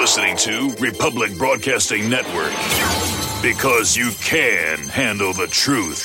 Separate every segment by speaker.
Speaker 1: listening to Republic Broadcasting Network because you can handle the truth.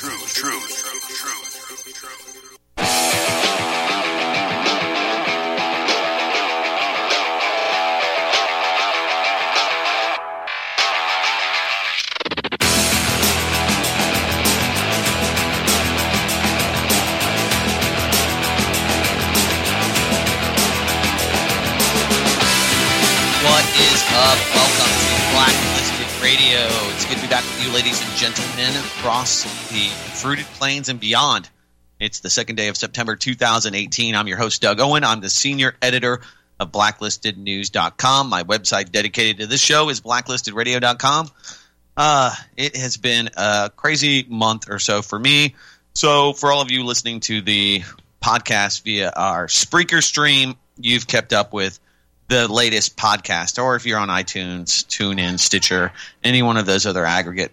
Speaker 2: Welcome to Blacklisted Radio. It's good to be back with you, ladies and gentlemen, across the fruited plains and beyond. It's the second day of September 2018. I'm your host, Doug Owen. I'm the senior editor of blacklistednews.com. My website dedicated to this show is blacklistedradio.com. It has been a crazy month or so for me. So for all of you listening to the podcast via our Spreaker stream, you've kept up with the latest podcast, or if you're on iTunes, TuneIn, Stitcher, any one of those other aggregators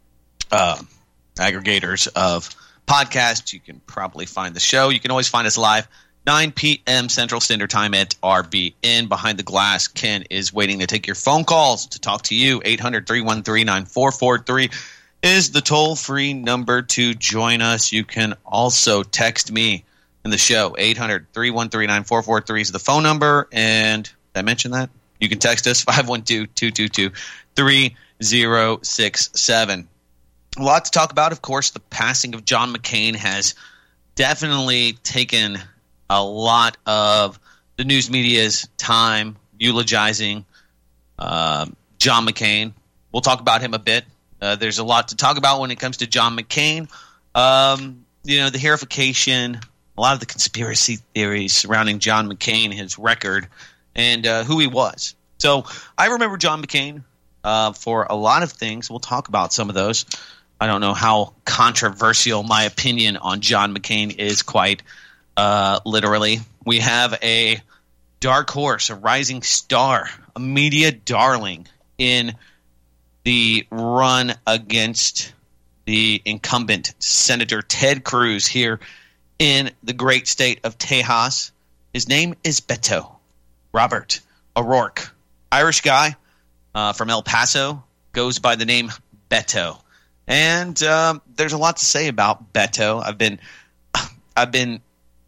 Speaker 2: of podcasts, you can probably find the show. You can always find us live 9 p.m. Central Standard Time at RBN. Behind the glass, Ken is waiting to take your phone calls to talk to you. 800-313-9443 is the toll-free number to join us. You can also text me in the show. 800-313-9443 is the phone number, and did I mention that? You can text us, 512-222-3067. A lot to talk about, of course. The passing of John McCain has definitely taken a lot of the news media's time eulogizing John McCain. We'll talk about him a bit. There's a lot to talk about when it comes to John McCain. The hairification, a lot of the conspiracy theories surrounding John McCain, his record, and who he was. So I remember John McCain for a lot of things. We'll talk about some of those. I don't know how controversial my opinion on John McCain is quite literally. We have a dark horse, a rising star, a media darling in the run against the incumbent Senator Ted Cruz here in the great state of Tejas. His name is Beto Robert O'Rourke, Irish guy from El Paso, goes by the name Beto, and there's a lot to say about Beto. I've been,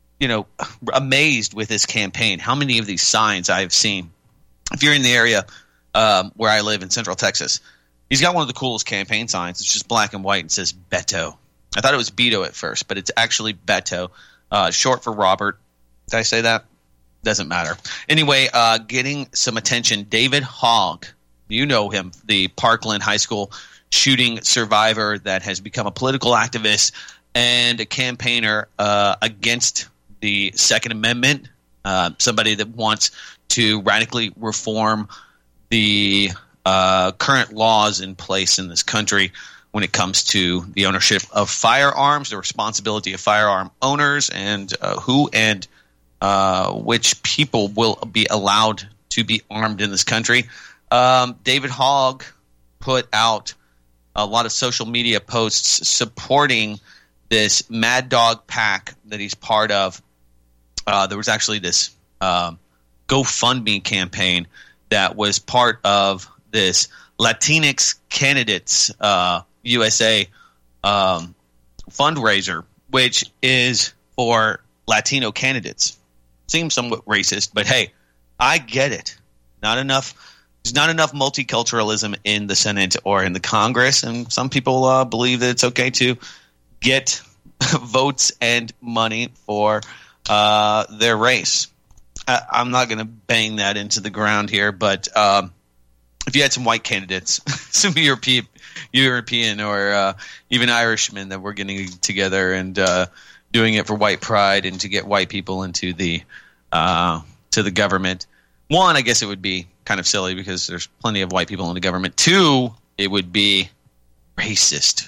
Speaker 2: amazed with his campaign. How many of these signs I have seen? If you're in the area where I live in Central Texas, he's got one of the coolest campaign signs. It's just black and white and says Beto. I thought it was Beto at first, but it's actually Beto, short for Robert. Did I say that? Doesn't matter. Anyway, getting some attention, David Hogg. You know him, the Parkland High School shooting survivor that has become a political activist and a campaigner against the Second Amendment, somebody that wants to radically reform the current laws in place in this country when it comes to the ownership of firearms, the responsibility of firearm owners, and who and which people will be allowed to be armed in this country. David Hogg put out a lot of social media posts supporting this Mad Dog PAC that he's part of. There was actually this GoFundMe campaign that was part of this Latinx Candidates USA fundraiser, which is for Latino candidates. Seems somewhat racist, but hey, I get it. There's not enough multiculturalism in the Senate or in the Congress, and some people believe that it's okay to get votes and money for their race. I'm not going to bang that into the ground here, but if you had some white candidates, some European or even Irishmen that were getting together and doing it for white pride and to get white people into the to the government. One, I guess it would be kind of silly because there's plenty of white people in the government. Two, it would be racist,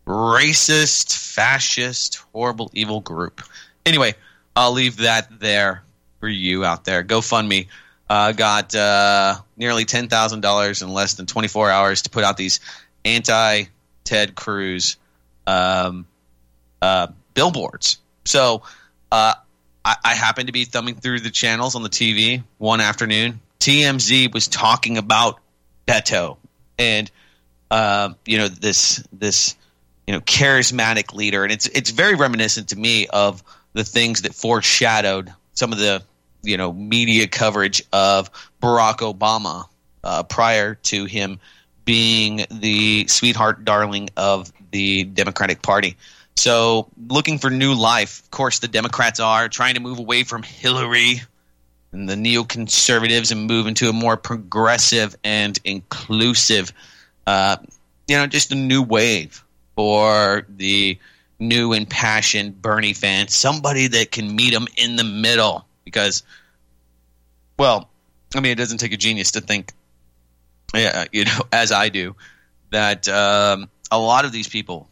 Speaker 2: fascist, horrible, evil group. Anyway, I'll leave that there for you out there. GoFundMe got nearly $10,000 in less than 24 hours to put out these anti-Ted Cruz billboards. So I happened to be thumbing through the channels on the TV one afternoon TMZ was talking about Beto and this charismatic leader, and it's very reminiscent to me of the things that foreshadowed some of the media coverage of Barack Obama prior to him being the sweetheart darling of the Democratic Party. So looking for new life. Of course, the Democrats are trying to move away from Hillary and the neoconservatives and move into a more progressive and inclusive, just a new wave for the new impassioned Bernie fans, somebody that can meet them in the middle. Because, it doesn't take a genius to think, as I do, that a lot of these people,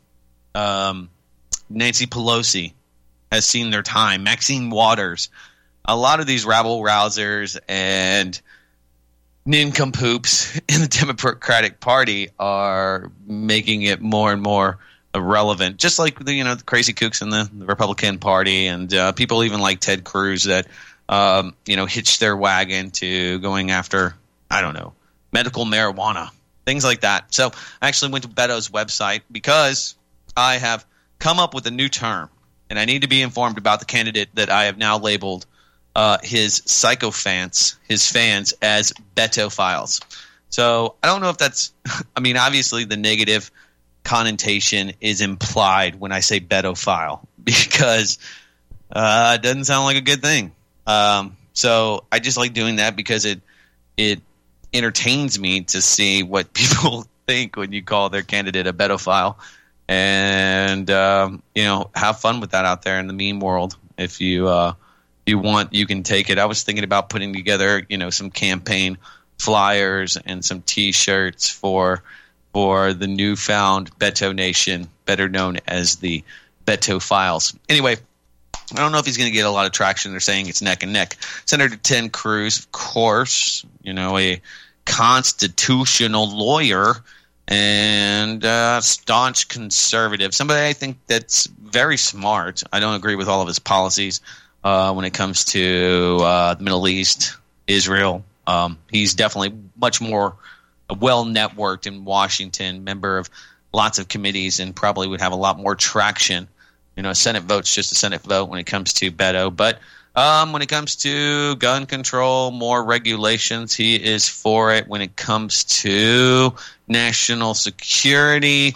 Speaker 2: Nancy Pelosi has seen their time, Maxine Waters, a lot of these rabble-rousers and nincompoops in the Democratic Party are making it more and more irrelevant, just like the crazy kooks in the Republican Party and people even like Ted Cruz that hitched their wagon to going after, medical marijuana, things like that. So I actually went to Beto's website because I have come up with a new term, and I need to be informed about the candidate that I have now labeled his sycophants, his fans, as Betophiles. So I don't know if that's – obviously the negative connotation is implied when I say Betophile because it doesn't sound like a good thing. So I just like doing that because it entertains me to see what people think when you call their candidate a Betophile. And, have fun with that out there in the meme world. If you want, you can take it. I was thinking about putting together, some campaign flyers and some T-shirts for the newfound Beto Nation, better known as the Betophiles. Anyway, I don't know if he's going to get a lot of traction. They're saying it's neck and neck. Senator Ted Cruz, of course, a constitutional lawyer and staunch conservative. Somebody I think that's very smart. I don't agree with all of his policies when it comes to the Middle East, Israel. He's definitely much more well-networked in Washington, member of lots of committees, and probably would have a lot more traction. A Senate vote's just a Senate vote when it comes to Beto. But when it comes to gun control, more regulations, he is for it. When it comes to national security,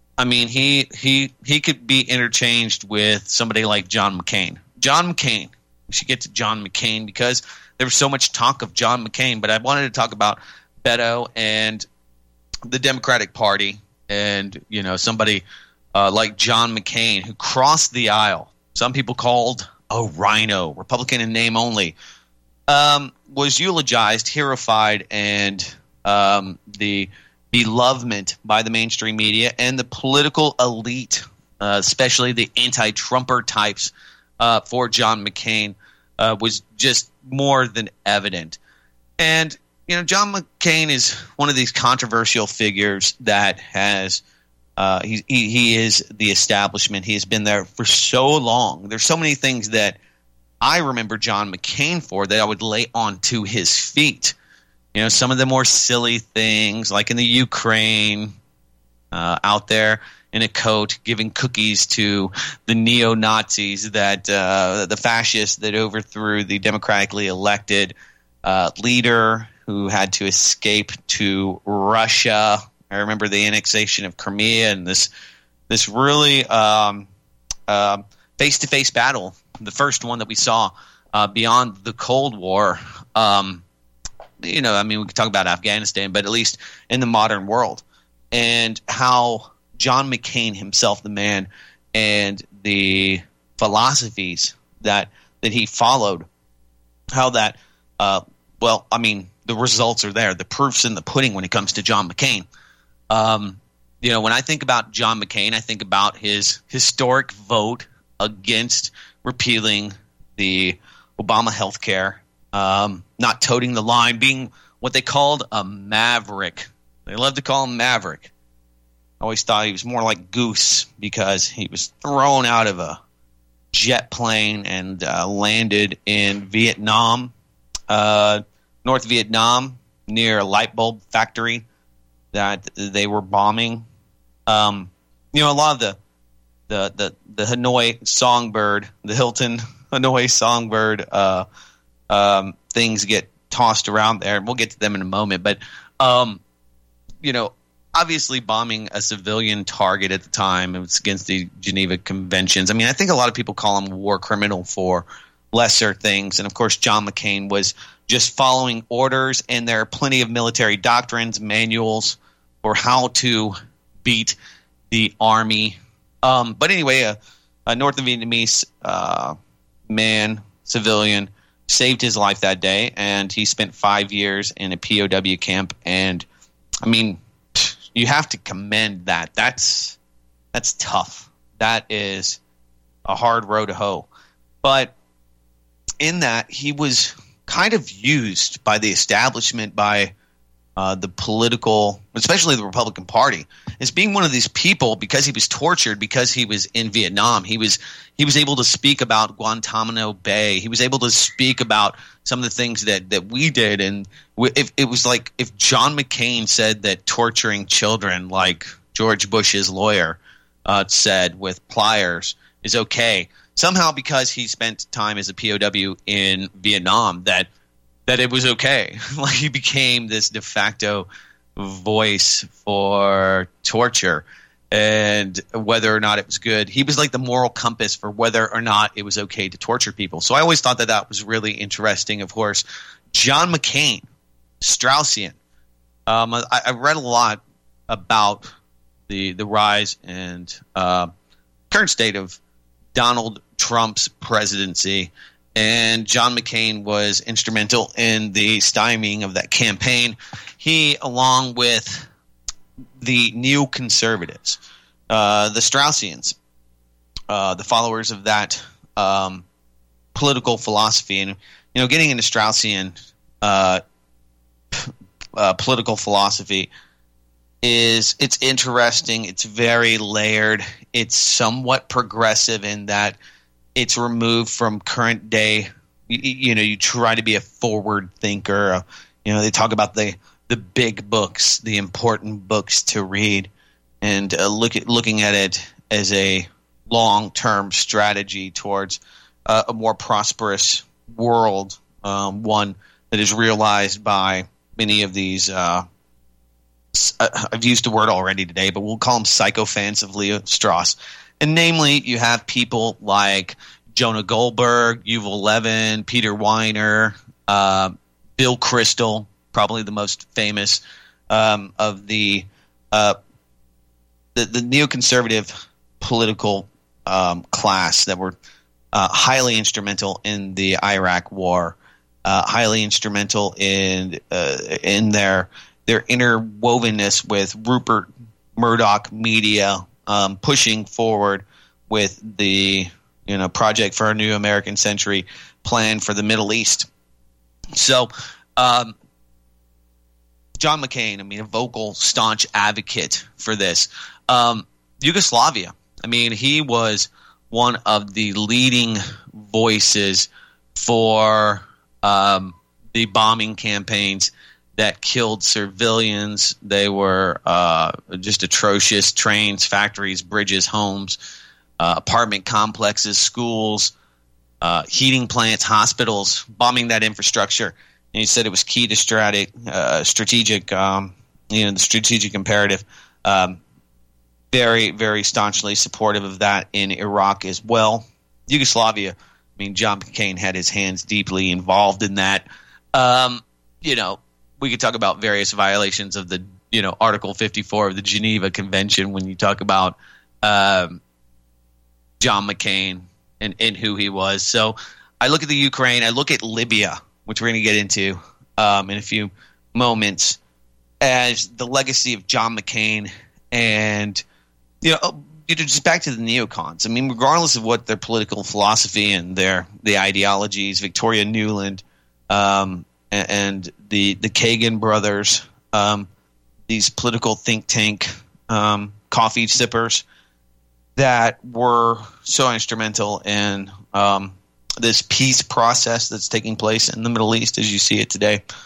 Speaker 2: he could be interchanged with somebody like John McCain. John McCain. We should get to John McCain because there was so much talk of John McCain. But I wanted to talk about Beto and the Democratic Party and, somebody like John McCain, who crossed the aisle. Some people called a rhino, Republican in name only, was eulogized, heroified, and the belovement by the mainstream media and the political elite, especially the anti-Trumper types, for John McCain was just more than evident. And, John McCain is one of these controversial figures that has he is the establishment. He has been there for so long. There's so many things that I remember John McCain for that I would lay onto his feet. Some of the more silly things, like in the Ukraine, out there in a coat giving cookies to the neo-Nazis, that the fascists that overthrew the democratically elected leader who had to escape to Russia. I remember the annexation of Crimea and this really face-to-face battle, the first one that we saw beyond the Cold War. We could talk about Afghanistan, but at least in the modern world, and how John McCain himself, the man, and the philosophies that he followed, how that, the results are there. The proof's in the pudding when it comes to John McCain. When I think about John McCain, I think about his historic vote against repealing the Obama health care, not toting the line, being what they called a maverick. They love to call him Maverick. I always thought he was more like Goose because he was thrown out of a jet plane and landed in Vietnam. North Vietnam near a light bulb factory that they were bombing. A lot of the Hanoi Songbird, the Hilton Hanoi Songbird things get tossed around there, and we'll get to them in a moment. But obviously bombing a civilian target at the time, it was against the Geneva Conventions. I mean, I think a lot of people call him a war criminal for lesser things. And of course, John McCain was just following orders, and there are plenty of military doctrines, manuals for how to beat the army. But anyway, a North Vietnamese man, civilian, saved his life that day, and he spent 5 years in a POW camp. And I mean, you have to commend that. That's tough. That is a hard row to hoe. But in that, he was kind of used by the establishment, by the political, especially the Republican Party, as being one of these people, because he was tortured, because he was in Vietnam. He was able to speak about Guantanamo Bay. He was able to speak about some of the things that we did. And if it was like if John McCain said that torturing children, like George Bush's lawyer said with pliers, is okay, somehow because he spent time as a POW in Vietnam, that it was okay. Like, he became this de facto voice for torture, and whether or not it was good, he was like the moral compass for whether or not it was okay to torture people. So I always thought that was really interesting. Of course, John McCain, Straussian. I read a lot about the rise and current state of Donald Trump's presidency, and John McCain was instrumental in the stymieing of that campaign. He, along with the neoconservatives, the Straussians, the followers of that political philosophy, and getting into Straussian political philosophy it's interesting. It's very layered. It's somewhat progressive in that it's removed from current day. You try to be a forward thinker. They talk about the big books, the important books to read, and looking at it as a long-term strategy towards a more prosperous world, one that is realized by many of these. I've used the word already today, but we'll call them sycophants of Leo Strauss. And namely, you have people like Jonah Goldberg, Yuval Levin, Peter Weiner, Bill Kristol, probably the most famous of the neoconservative political class that were highly instrumental in the Iraq War, highly instrumental in their interwovenness with Rupert Murdoch media, pushing forward with the Project for a New American Century plan for the Middle East. So John McCain, a vocal, staunch advocate for this. Yugoslavia, he was one of the leading voices for the bombing campaigns that killed civilians. They were just atrocious. Trains, factories, bridges, homes, apartment complexes, schools, heating plants, hospitals, bombing that infrastructure. And he said it was key to strategic, the strategic imperative. Very, very staunchly supportive of that in Iraq as well. Yugoslavia, John McCain had his hands deeply involved in that. We could talk about various violations of the, Article 54 of the Geneva Convention when you talk about John McCain and who he was. So I look at the Ukraine, I look at Libya, which we're going to get into in a few moments, as the legacy of John McCain and, just back to the neocons. Regardless of what their political philosophy and the ideologies, Victoria Nuland, and the Kagan brothers, these political think tank coffee sippers that were so instrumental in this peace process that's taking place in the Middle East as you see it today.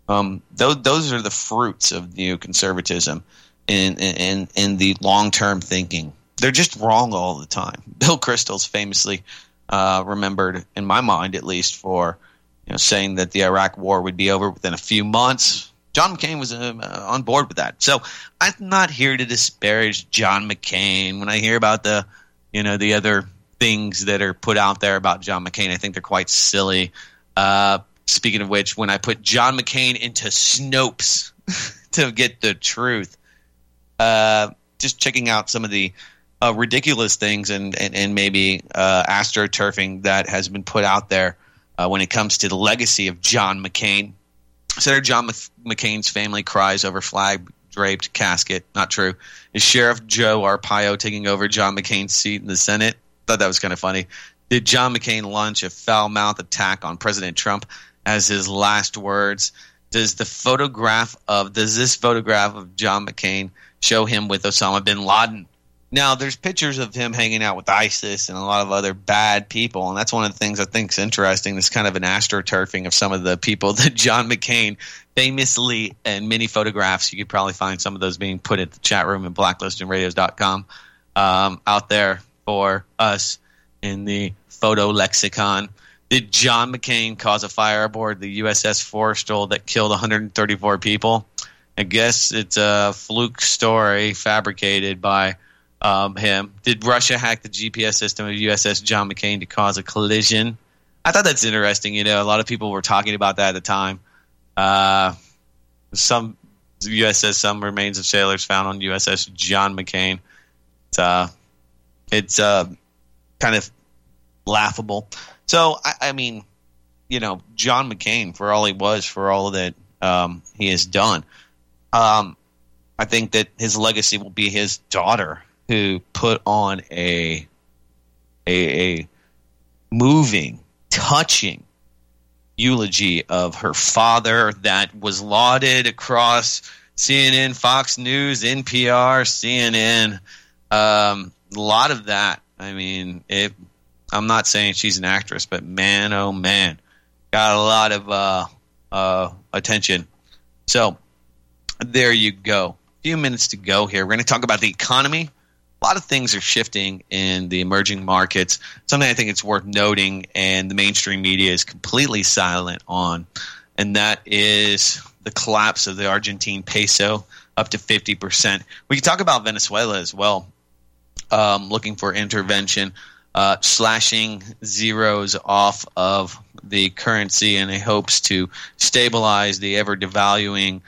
Speaker 2: Those are the fruits of neoconservatism in the long-term thinking. They're just wrong all the time. Bill Kristol's famously remembered, in my mind at least, for saying that the Iraq War would be over within a few months. John McCain was on board with that. So I'm not here to disparage John McCain. When I hear about the other things that are put out there about John McCain, I think they're quite silly. Speaking of which, when I put John McCain into Snopes to get the truth, just checking out some of the ridiculous things and maybe astroturfing that has been put out there when it comes to the legacy of John McCain. Senator John McCain's family cries over flag-draped casket. Not true. Is Sheriff Joe Arpaio taking over John McCain's seat in the Senate? Thought that was kind of funny. Did John McCain launch a foul-mouthed attack on President Trump as his last words? Does this photograph of John McCain show him with Osama bin Laden? Now, there's pictures of him hanging out with ISIS and a lot of other bad people, and that's one of the things I think is interesting. This kind of an astroturfing of some of the people that John McCain famously, in many photographs, you could probably find some of those being put at the chat room at blacklistinradios.com out there for us in the photo lexicon. Did John McCain cause a fire aboard the USS Forrestal that killed 134 people? I guess it's a fluke story fabricated by him. Did Russia hack the GPS system of USS John McCain to cause a collision? I thought that's interesting. A lot of people were talking about that at the time. Some USS, some remains of sailors found on USS John McCain. It's kind of laughable. So, I mean, John McCain, for all he was, for all that he has done, I think that his legacy will be his daughter, who put on a moving, touching eulogy of her father that was lauded across CNN, Fox News, NPR, CNN, a lot of that. I mean, I'm not saying she's an actress, but man, oh man, got a lot of attention. So there you go. A few minutes to go here. We're going to talk about the economy. A lot of things are shifting in the emerging markets. Something I think it's worth noting, and the mainstream media is completely silent on, and that is the collapse of the Argentine peso up to 50%. We can talk about Venezuela as well, looking for intervention, slashing zeros off of the currency in hopes to stabilize the ever devaluing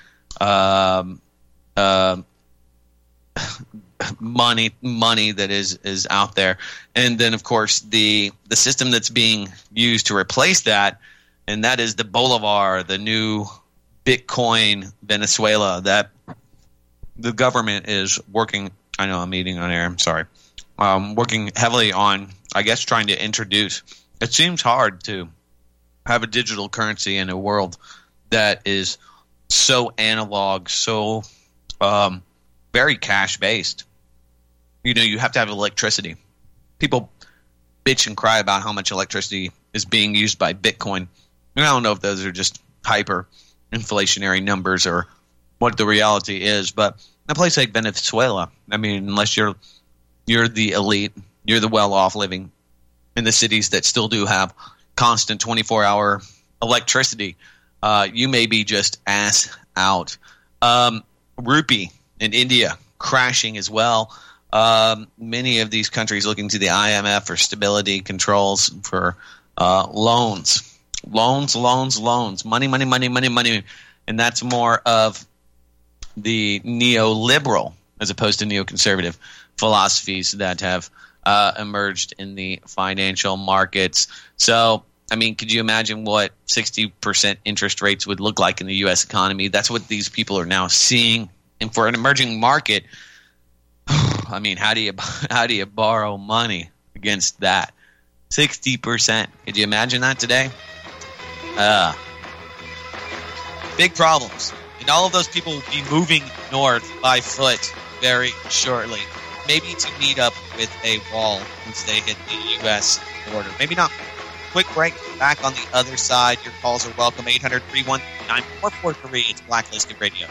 Speaker 2: money that is out there. And then, of course, the system that's being used to replace that, and that is the Bolivar, the new Bitcoin Venezuela that the government is working. I know I'm eating on air. I'm sorry. Working heavily on, I guess, trying to introduce. It seems hard to have a digital currency in a world that is so analog, so very cash-based. You have to have electricity. People bitch and cry about how much electricity is being used by Bitcoin. And I don't know if those are just hyper-inflationary numbers or what the reality is, but in a place like Venezuela, I mean, unless you're the elite, you're the well-off living in the cities that still do have constant 24-hour electricity, you may be just ass out. Rupee in India crashing as well. Many of these countries looking to the IMF for stability controls for loans. Money. And that's more of the neoliberal as opposed to neoconservative philosophies that have emerged in the financial markets. So, I mean, could you imagine what 60% interest rates would look like in the U.S. economy? That's what these people are now seeing. And for an emerging market, I mean, how do you borrow money against that? 60%. Could you imagine that today? Big problems. And all of those people will be moving north by foot very shortly. Maybe to meet up with a wall once they hit the U.S. border. Maybe not. quick break. Back on the other side. Your calls are welcome. 800-319-4443. It's Blacklisted Radio.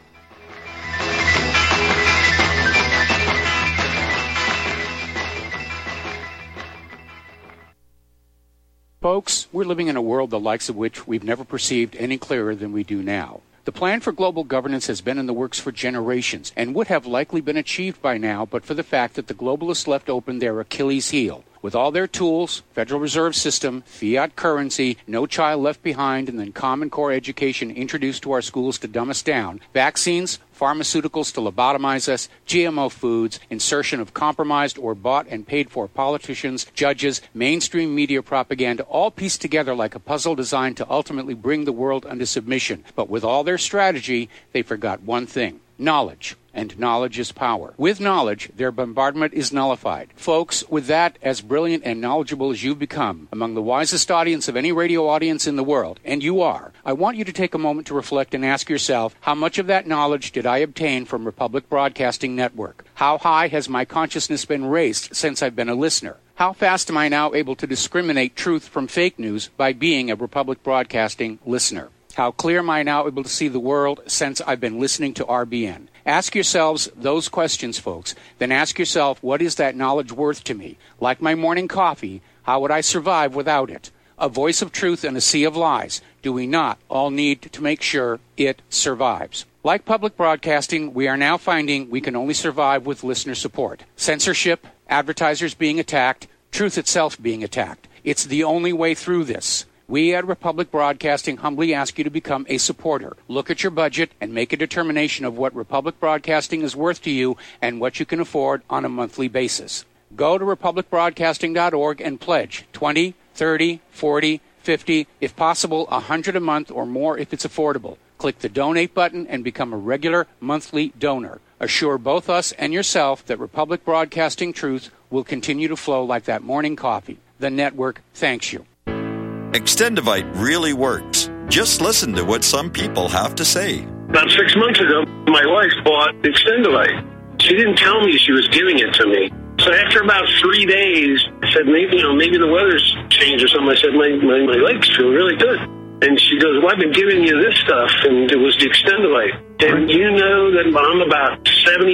Speaker 3: Folks, we're living in a world the likes of which we've never perceived any clearer than we do now. The plan for global governance has been in the works for generations and would have likely been achieved by now but for the fact that the globalists left open their Achilles heel. With all their tools, Federal Reserve System, fiat currency, no child left behind, and then Common Core education introduced to our schools to dumb us down, vaccines, pharmaceuticals to lobotomize us, GMO foods, insertion of compromised or bought and paid for politicians, judges, mainstream media propaganda, all pieced together like a puzzle designed to ultimately bring the world under submission. But with all their strategy, they forgot one thing: knowledge. And knowledge is power. With knowledge, their bombardment is nullified. Folks, with that, as brilliant and knowledgeable as you've become, among the wisest audience of any radio audience in the world, and you are, I want you to take a moment to reflect and ask yourself, how much of that knowledge did I obtain from Republic Broadcasting Network? How high has my consciousness been raised since I've been a listener? How fast am I now able to discriminate truth from fake news by being a Republic Broadcasting listener? How clear am I now able to see the world since I've been listening to RBN? Ask yourselves those questions, folks. Then ask yourself, what is that knowledge worth to me? Like my morning coffee, how would I survive without it? A voice of truth in a sea of lies. Do we not all need to make sure it survives? Like public broadcasting, we are now finding we can only survive with listener support. Censorship, advertisers being attacked, truth itself being attacked. It's the only way through this. We at Republic Broadcasting humbly ask you to become a supporter. Look at your budget and make a determination of what Republic Broadcasting is worth to you and what you can afford on a monthly basis. Go to republicbroadcasting.org and pledge $20, $30, $40, $50, if possible, $100 a month or more if it's affordable. Click the donate button and become a regular monthly donor. Assure both us and yourself that Republic Broadcasting truth will continue to flow like that morning coffee. The network thanks you.
Speaker 4: Extendivite really works. Just listen to what some people have to say.
Speaker 5: About 6 months ago, my wife bought Extendivite. She didn't tell me she was giving it to me. So after about 3 days, I said, maybe the weather's changed or something. I said, my legs feel really good. And she goes, well, I've been giving you this stuff, and it was the Extendivite. And you know that I'm about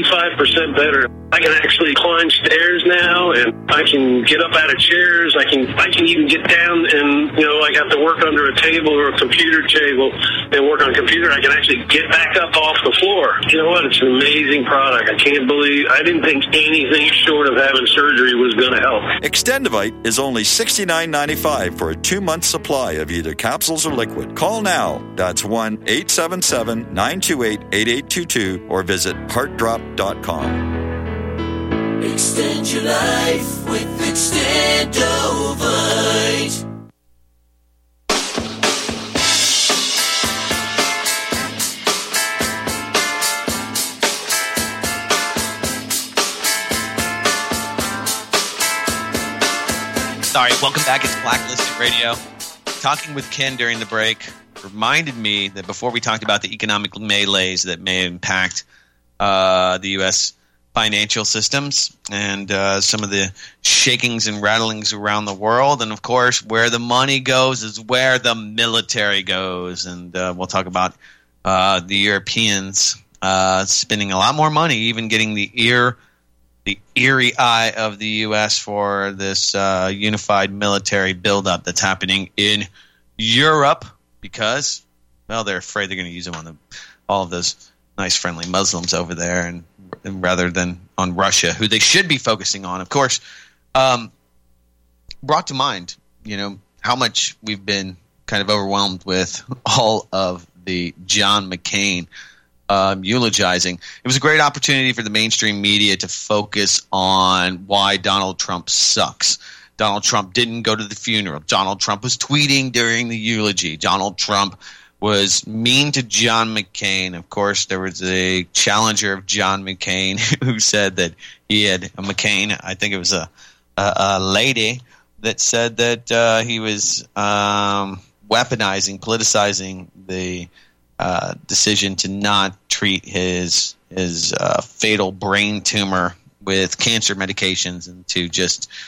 Speaker 5: 75% better. I can actually climb stairs now, and I can get up out of chairs. I can even get down and, I got to work under a table or a computer table and work on a computer. I can actually get back up off the floor. You know what? It's an amazing product. I didn't think anything short of having surgery was going to help.
Speaker 4: Extendivite is only $69.95 for a 2-month supply of either capsules or liquid. Call now. That's 1-877-928-8822 or visit heartdrop.com.
Speaker 6: Extend your life with Extendovite.
Speaker 2: Sorry, welcome back. It's Blacklisted Radio. Talking with Ken during the break reminded me that before we talked about the economic melees that may impact the U.S. financial systems and some of the shakings and rattlings around the world. And, of course, where the money goes is where the military goes. And we'll talk about the Europeans spending a lot more money, even getting the eerie eye of the U.S. for this unified military buildup that's happening in Europe because, well, they're afraid they're going to use them on all of those nice, friendly Muslims over there and rather than on Russia, who they should be focusing on. Of course, brought to mind, how much we've been kind of overwhelmed with all of the John McCain eulogizing. It was a great opportunity for the mainstream media to focus on why Donald Trump sucks. Donald Trump didn't go to the funeral. Donald Trump was tweeting during the eulogy. Donald Trump was mean to John McCain. Of course, there was a challenger of John McCain who said that he had a McCain. I think it was a lady that said that he was weaponizing, politicizing the decision to not treat his fatal brain tumor with cancer medications and to just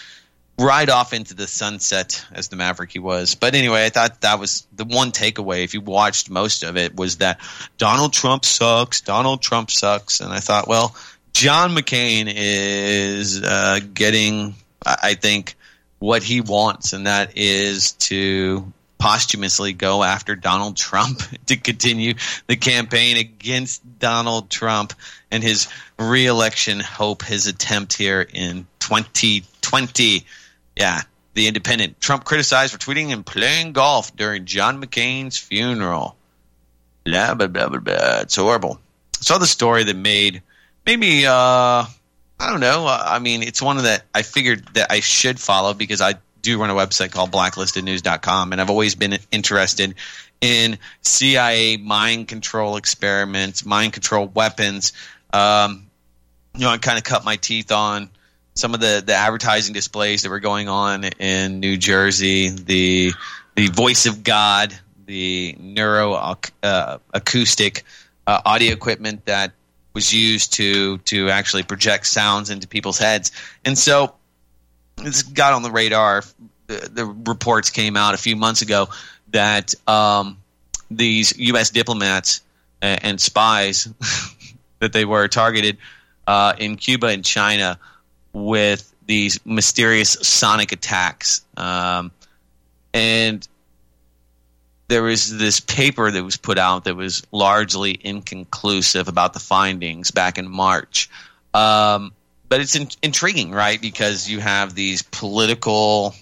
Speaker 2: ride off into the sunset as the maverick he was. But anyway, I thought that was the one takeaway, if you watched most of it, was that Donald Trump sucks. Donald Trump sucks. And I thought, well, John McCain is getting, I think, what he wants, and that is to posthumously go after Donald Trump to continue the campaign against Donald Trump and his re-election hope, his attempt here in 2020. Yeah, The Independent. Trump criticized for tweeting and playing golf during John McCain's funeral. Blah, blah, blah, blah, blah. It's horrible. I saw the story that made me, I don't know. I mean, it's one that I figured that I should follow because I do run a website called blacklistednews.com, and I've always been interested in CIA mind control experiments, mind control weapons. I kind of cut my teeth on some of the advertising displays that were going on in New Jersey, the voice of God, the acoustic audio equipment that was used to actually project sounds into people's heads. And so this got on the radar. The reports came out a few months ago that these U.S. diplomats and spies that they were targeted in Cuba and China with these mysterious sonic attacks. And there was this paper that was put out that was largely inconclusive about the findings back in March. But it's intriguing, right? Because you have these political,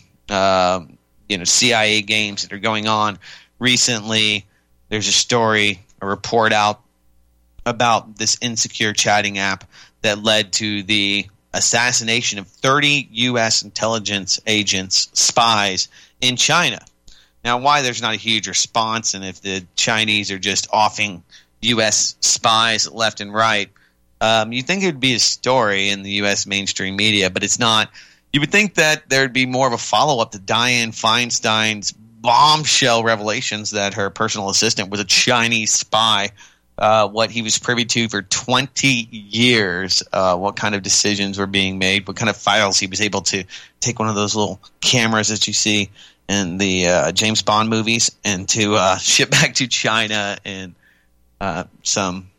Speaker 2: CIA games that are going on. Recently, there's a report out about this insecure chatting app that led to the assassination of 30 U.S. intelligence agents, spies in China. Now, why there's not a huge response, and if the Chinese are just offing U.S. spies left and right, you think it would be a story in the U.S. mainstream media, but it's not. You would think that there would be more of a follow-up to Dianne Feinstein's bombshell revelations that her personal assistant was a Chinese spy, what he was privy to for 20 years, what kind of decisions were being made, what kind of files he was able to take one of those little cameras that you see in the James Bond movies and to ship back to China in some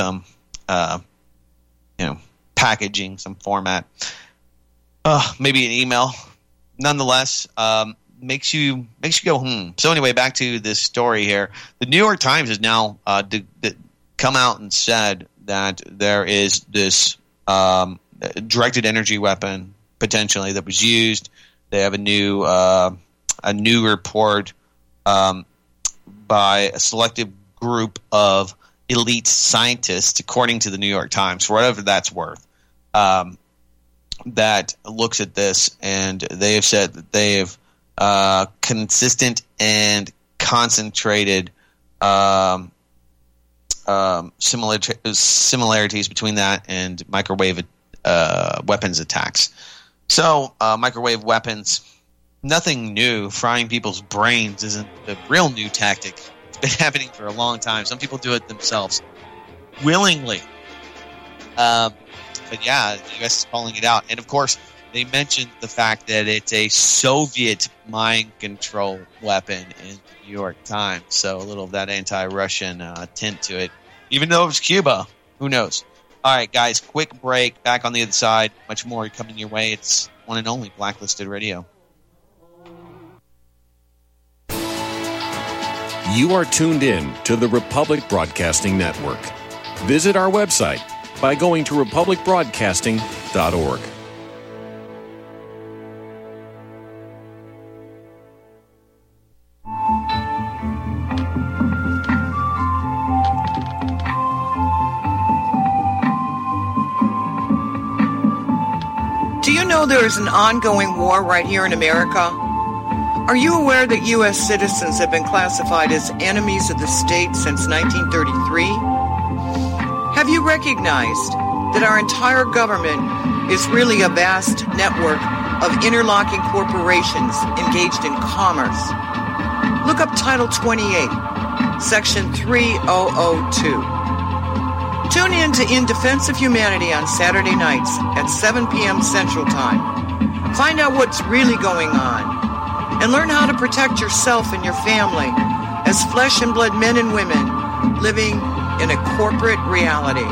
Speaker 2: packaging, some format, maybe an email. Nonetheless, makes you go So anyway, back to this story here. The New York Times has now come out and said that there is this directed energy weapon potentially that was used. They have a new report by a selective group of elite scientists, according to the New York Times, for whatever that's worth, that looks at this, and they have said that they have consistent and concentrated similarities between that and microwave weapons attacks. So microwave weapons, nothing new. Frying people's brains isn't a real new tactic. It's been happening for a long time. Some people do it themselves willingly. But yeah, the U.S. is calling it out. And of course, they mentioned the fact that it's a Soviet mind control weapon in the New York Times. So a little of that anti-Russian tint to it. Even though it was Cuba, who knows? All right, guys, quick break. Back on the other side. Much more coming your way. It's one and only Blacklisted Radio.
Speaker 7: You are tuned in to the Republic Broadcasting Network. Visit our website by going to republicbroadcasting.org.
Speaker 8: Do you know there is an ongoing war right here in America? Are you aware that U.S. citizens have been classified as enemies of the state since 1933? Have you recognized that our entire government is really a vast network of interlocking corporations engaged in commerce? Look up Title 28, Section 3002. Tune in to In Defense of Humanity on Saturday nights at 7 p.m. Central Time. Find out what's really going on and learn how to protect yourself and your family as flesh and blood men and women living in a corporate reality.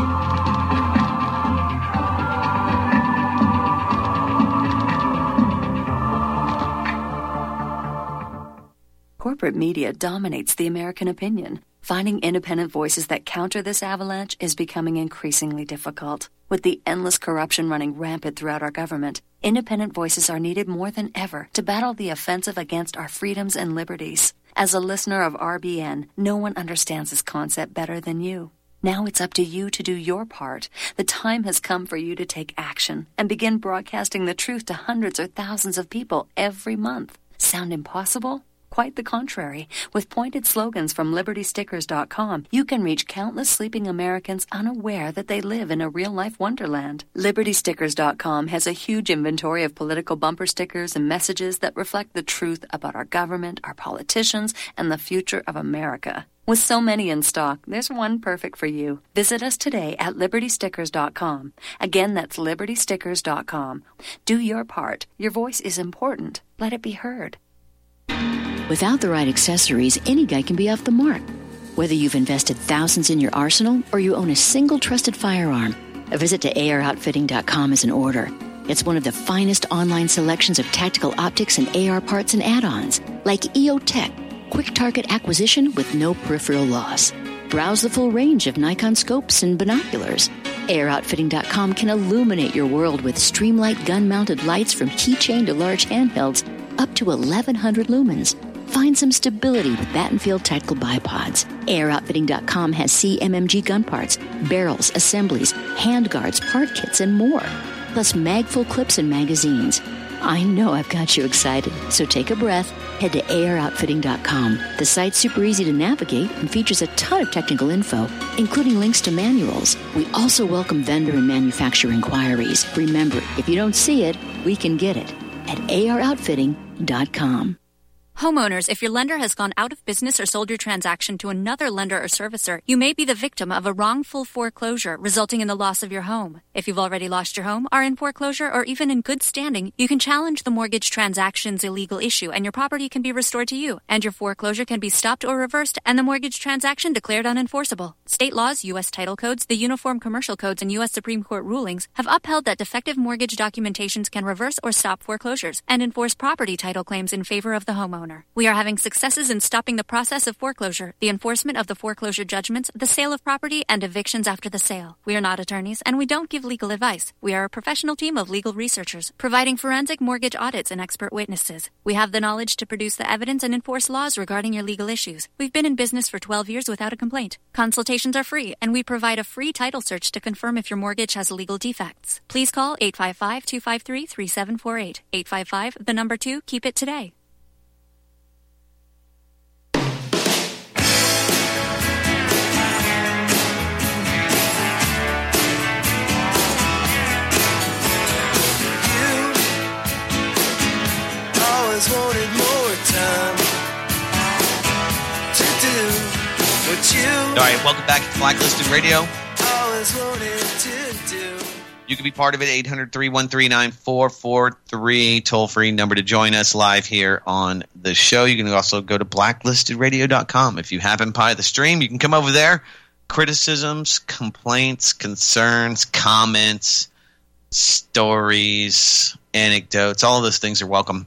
Speaker 9: Corporate media dominates the American opinion. Finding independent voices that counter this avalanche is becoming increasingly difficult. With the endless corruption running rampant throughout our government, independent voices are needed more than ever to battle the offensive against our freedoms and liberties. As a listener of RBN, no one understands this concept better than you. Now it's up to you to do your part. The time has come for you to take action and begin broadcasting the truth to hundreds or thousands of people every month. Sound impossible? Quite the contrary. With pointed slogans from LibertyStickers.com, you can reach countless sleeping Americans unaware that they live in a real-life wonderland. LibertyStickers.com has a huge inventory of political bumper stickers and messages that reflect the truth about our government, our politicians, and the future of America. With so many in stock, there's one perfect for you. Visit us today at LibertyStickers.com. Again, that's LibertyStickers.com. Do your part. Your voice is important. Let it be heard.
Speaker 10: Without the right accessories, any guy can be off the mark. Whether you've invested thousands in your arsenal or you own a single trusted firearm, a visit to AROutfitting.com is in order. It's one of the finest online selections of tactical optics and AR parts and add-ons, like EOTech, quick target acquisition with no peripheral loss. Browse the full range of Nikon scopes and binoculars. AROutfitting.com can illuminate your world with Streamlight gun-mounted lights from keychain to large handhelds up to 1,100 lumens. Find some stability with Battenfield Tactical Bipods. AROutfitting.com has CMMG gun parts, barrels, assemblies, handguards, part kits, and more. Plus mag-full clips and magazines. I know I've got you excited, so take a breath. Head to AROutfitting.com. The site's super easy to navigate and features a ton of technical info, including links to manuals. We also welcome vendor and manufacturer inquiries. Remember, if you don't see it, we can get it at AROutfitting.com.
Speaker 11: Homeowners, if your lender has gone out of business or sold your transaction to another lender or servicer, you may be the victim of a wrongful foreclosure resulting in the loss of your home. If you've already lost your home, are in foreclosure, or even in good standing, you can challenge the mortgage transaction's illegal issue and your property can be restored to you, and your foreclosure can be stopped or reversed and the mortgage transaction declared unenforceable. State laws, U.S. title codes, the Uniform Commercial Codes, and U.S. Supreme Court rulings have upheld that defective mortgage documentations can reverse or stop foreclosures and enforce property title claims in favor of the homeowner. We are having successes in stopping the process of foreclosure, the enforcement of the foreclosure judgments, the sale of property, and evictions after the sale. We are not attorneys, and we don't give legal advice. We are a professional team of legal researchers, providing forensic mortgage audits and expert witnesses. We have the knowledge to produce the evidence and enforce laws regarding your legal issues. We've been in business for 12 years without a complaint. Consultations are free, and we provide a free title search to confirm if your mortgage has legal defects. Please call 855-253-3748. 855, 2, keep it today.
Speaker 6: Wanted more time to do what you.
Speaker 2: All right, welcome back to Blacklisted Radio.
Speaker 6: Always wanted to do.
Speaker 2: You can be part of it, 800-313-9443, toll-free number to join us live here on the show. You can also go to blacklistedradio.com. If you happen by the stream, you can come over there. Criticisms, complaints, concerns, comments, stories, anecdotes, all of those things are welcome.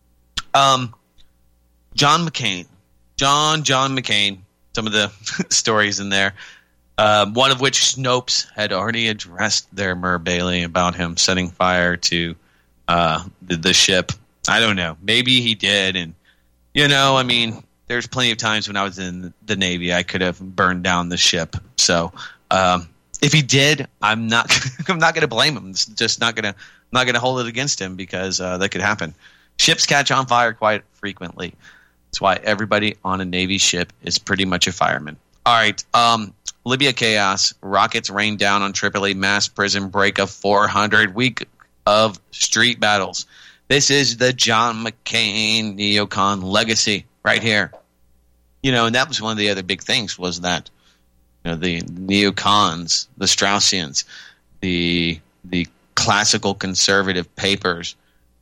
Speaker 2: John McCain, John McCain, some of the stories in there, one of which Snopes had already addressed there, Murr Bailey, about him setting fire to the ship. I don't know. Maybe he did. And, I mean, there's plenty of times when I was in the Navy I could have burned down the ship. So if he did, I'm not going to blame him. It's just not going to hold it against him because that could happen. Ships catch on fire quite frequently. That's why everybody on a Navy ship is pretty much a fireman. All right. Libya chaos. Rockets rain down on Tripoli. Mass prison break of 400. Week of street battles. This is the John McCain neocon legacy right here. And that was one of the other big things was that the neocons, the Straussians, the classical conservative papers,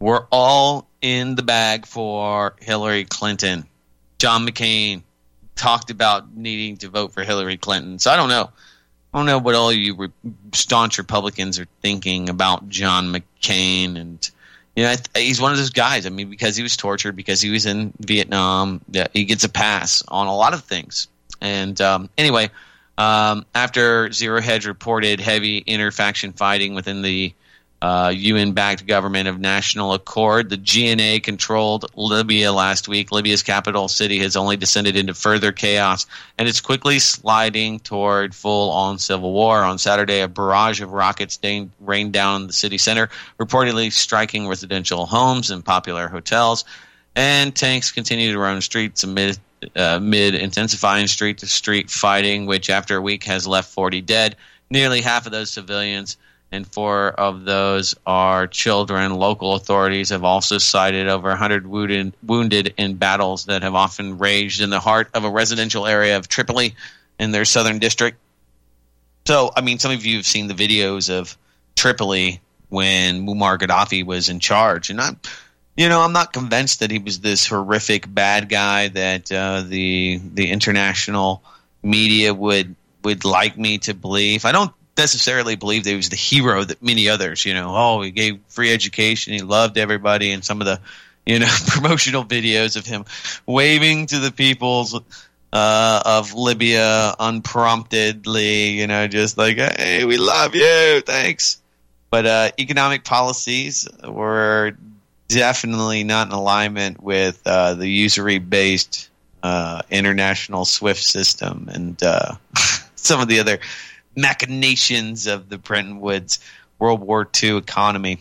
Speaker 2: were all in the bag for Hillary Clinton. John McCain talked about needing to vote for Hillary Clinton. So I don't know. I don't know what all you staunch Republicans are thinking about John McCain. And, you know, he's one of those guys. I mean, because he was tortured, because he was in Vietnam, he gets a pass on a lot of things. And anyway, after Zero Hedge reported heavy inter-faction fighting within the UN-backed government of National Accord, the GNA controlled Libya last week. Libya's capital city has only descended into further chaos, and it's quickly sliding toward full-on civil war. On Saturday, a barrage of rockets rained down in the city center, reportedly striking residential homes and popular hotels, and tanks continue to roam streets amid intensifying street-to-street fighting, which after a week has left 40 dead, nearly half of those civilians, and 4 of those are children. Local authorities have also cited over 100 wounded in battles that have often raged in the heart of a residential area of Tripoli in their southern district. So, I mean, some of you have seen the videos of Tripoli when Muammar Gaddafi was in charge, and I'm not convinced that he was this horrific bad guy that the international media would like me to believe. I don't necessarily believe that he was the hero that many others, he gave free education, he loved everybody, and some of the, promotional videos of him waving to the peoples of Libya unpromptedly, just like, hey, we love you, thanks. But economic policies were definitely not in alignment with the usury-based international SWIFT system and some of the other machinations of the Bretton Woods World War II economy.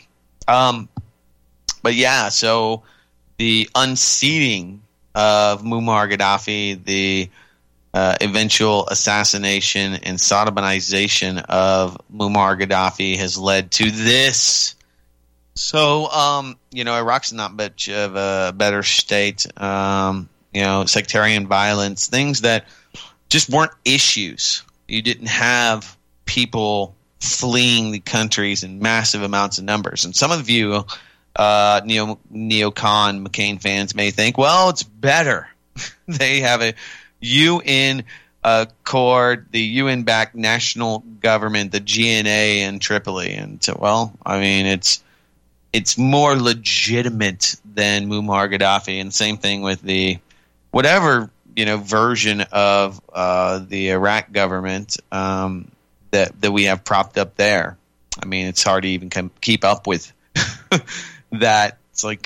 Speaker 2: But yeah, so the unseating of Muammar Gaddafi, the eventual assassination and sodomization of Muammar Gaddafi has led to this. So, Iraq's not much of a better state. Sectarian violence, things that just weren't issues. You didn't have people fleeing the countries in massive amounts of numbers. And some of you, neocon McCain fans may think, well, it's better. They have a UN accord, the UN-backed national government, the GNA in Tripoli. And so, well, I mean, it's more legitimate than Muammar Gaddafi. And same thing with the whatever version of the Iraq government that we have propped up there. I mean, it's hard to even keep up with that. It's like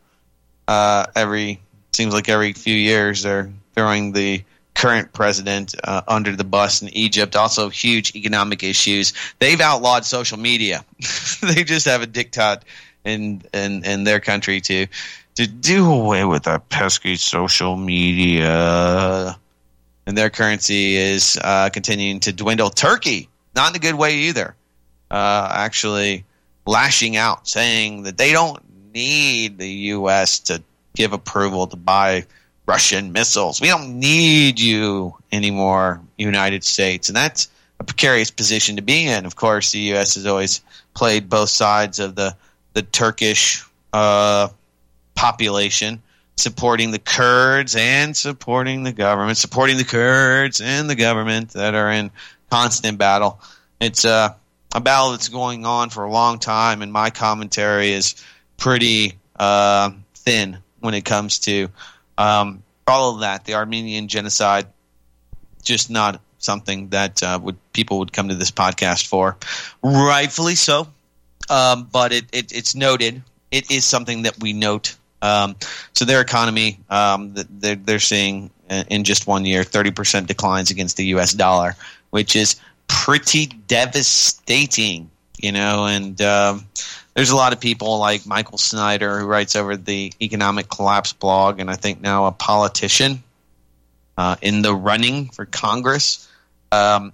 Speaker 2: seems like every few years they're throwing the current president under the bus in Egypt. Also, huge economic issues. They've outlawed social media. They just have a diktat in their country to do away with that pesky social media. And their currency is continuing to dwindle. Turkey, not in a good way either, actually lashing out, saying that they don't need the U.S. to give approval to buy Russian missiles. We don't need you anymore, United States. And that's a precarious position to be in. Of course, the U.S. has always played both sides of the Turkish population, supporting the Kurds and supporting the government, supporting the Kurds and the government that are in constant battle. It's a battle that's going on for a long time, and my commentary is pretty thin when it comes to all of that. The Armenian genocide, just not something that people would come to this podcast for. Rightfully so, but it's noted. It is something that we note. So their economy, they're seeing in just 1 year 30% declines against the U.S. dollar, which is pretty devastating, and there's a lot of people like Michael Snyder, who writes over the Economic Collapse blog, and I think now a politician in the running for Congress. Idaho,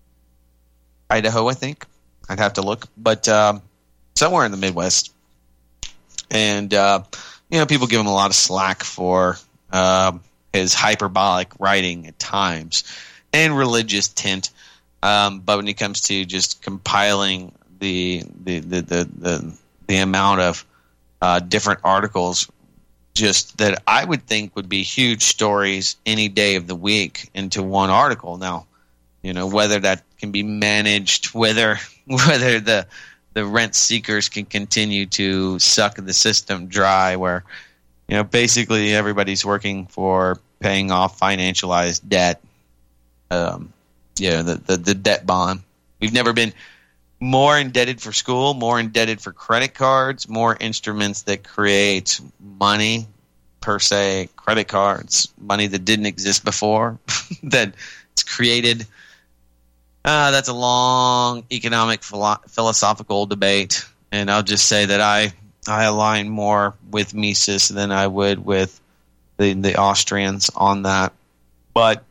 Speaker 2: I think. I'd have to look, but somewhere in the Midwest. And people give him a lot of slack for his hyperbolic writing at times and religious tint. But when it comes to just compiling the amount of different articles just that I would think would be huge stories any day of the week into one article. Now, whether that can be managed, whether the rent seekers can continue to suck the system dry, where basically everybody's working for paying off financialized debt. The debt bond. We've never been more indebted for school, more indebted for credit cards, more instruments that create money per se, credit cards, money that didn't exist before, that it's created. That's a long economic philosophical debate, and I'll just say that I align more with Mises than I would with the Austrians on that. But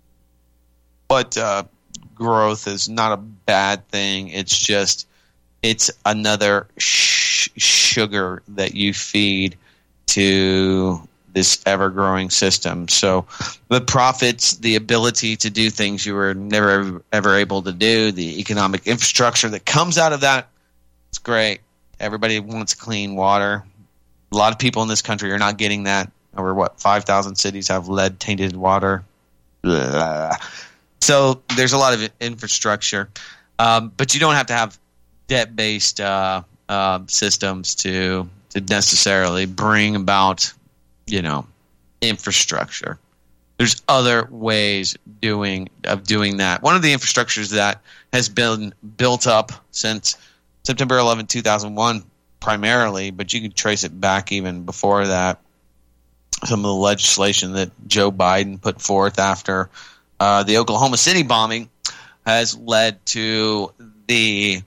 Speaker 2: growth is not a bad thing. It's another sugar that you feed to this ever-growing system. So the profits, the ability to do things you were never ever able to do, the economic infrastructure that comes out of that, it's great. Everybody wants clean water. A lot of people in this country are not getting that. Over 5,000 cities have lead-tainted water. Blah. So there's a lot of infrastructure, but you don't have to have debt-based systems to necessarily bring about, infrastructure. There's other ways of doing that. One of the infrastructures that has been built up since September 11, 2001, primarily, but you can trace it back even before that. Some of the legislation that Joe Biden put forth after the Oklahoma City bombing has led to the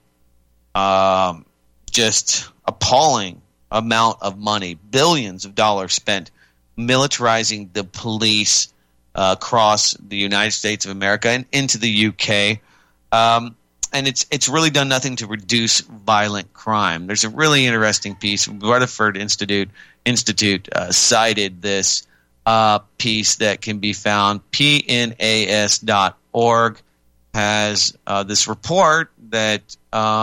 Speaker 2: just appalling amount of money, billions of dollars spent militarizing the police across the United States of America and into the UK. And it's really done nothing to reduce violent crime. There's a really interesting piece. Rutherford Institute cited this piece that can be found. PNAS.org has this report that